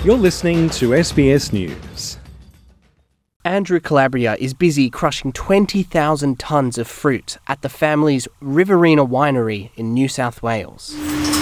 You're listening to SBS News. Andrew Calabria is busy crushing 20,000 tonnes of fruit at the family's Riverina winery in New South Wales.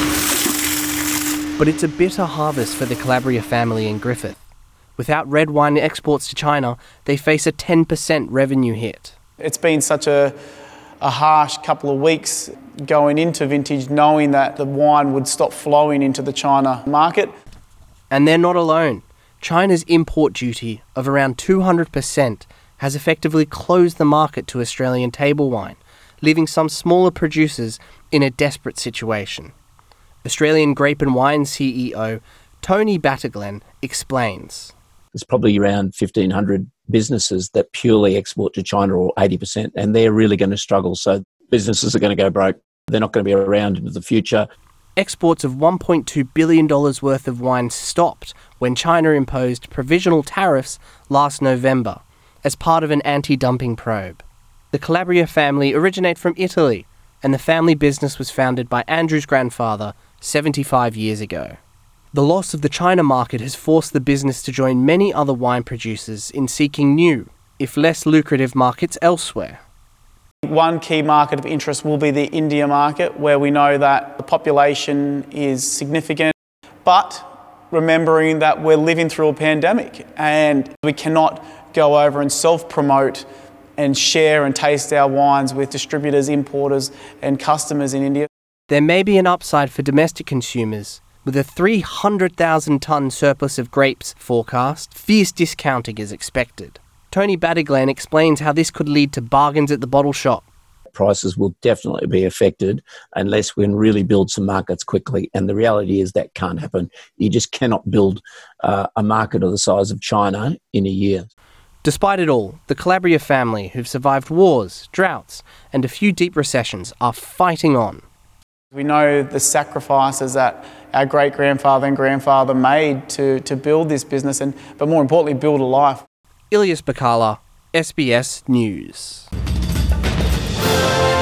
But it's a bitter harvest for the Calabria family in Griffith. Without red wine exports to China, they face a 10% revenue hit. It's been such a harsh couple of weeks going into vintage, knowing that the wine would stop flowing into the China market. And they're not alone. China's import duty of around 200% has effectively closed the market to Australian table wine, leaving some smaller producers in a desperate situation. Australian Grape and Wine CEO Tony Battaglen explains. There's probably around 1,500 businesses that purely export to China, or 80%, and they're really going to struggle. So businesses are going to go broke. They're not going to be around into the future. Exports of $1.2 billion worth of wine stopped when China imposed provisional tariffs last November as part of an anti-dumping probe. The Calabria family originate from Italy, and the family business was founded by Andrew's grandfather 75 years ago. The loss of the China market has forced the business to join many other wine producers in seeking new, if less lucrative markets elsewhere. One key market of interest will be the India market, where we know that the population is significant, but remembering that we're living through a pandemic and we cannot go over and self-promote and share and taste our wines with distributors, importers and customers in India. There may be an upside for domestic consumers. With a 300,000 tonne surplus of grapes forecast, fierce discounting is expected. Tony Battaglen explains how this could lead to bargains at the bottle shop. Prices will definitely be affected unless we can really build some markets quickly. And the reality is that can't happen. You just cannot build a market of the size of China in a year. Despite it all, the Calabria family, who've survived wars, droughts, and a few deep recessions, are fighting on. We know the sacrifices that our great-grandfather and grandfather made to build this business, but more importantly, build a life. Ilyas Bacala, SBS News.